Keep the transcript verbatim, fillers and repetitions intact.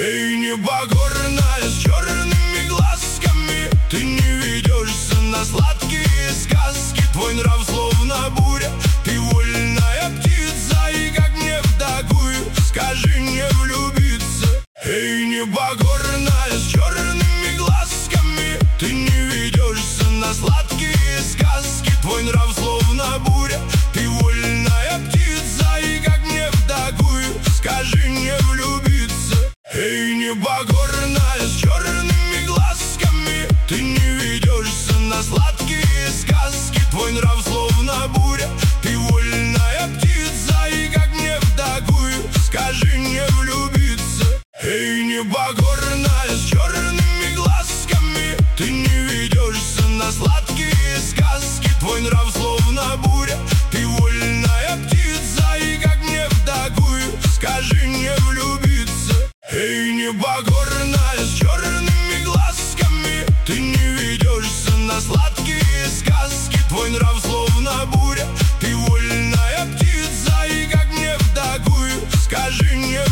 Эй, непокорная с черными глазками, ты не ведешься на сладкие сказки. Твой нрав словно буря, ты вольная птица. И как мне в такую, скажи, не влюбиться? Эй, непокорная с черными глазками, ты не ведешься на сладкие сказки. Твой нрав словно буря, ты вольная птица. И как мне в такую, скажи, не влюбиться? Эй, непокорная с черными глазками, ты не ведешься на сладкие сказки. Твой нрав словно буря, ты вольная птица. И как мне в такую, скажи, не влюбиться? Эй, непокорная с черными глазками, ты не ведешься на сладкие сказки. Твой нрав словно буря, ты вольная птица. И как мне в такую, скажи, не влюбиться? Эй, непокорная с черными глазками, ты не ведешься на сладкие сказки. Твой нрав словно буря, ты вольная птица. И как мне в такую, скажи, не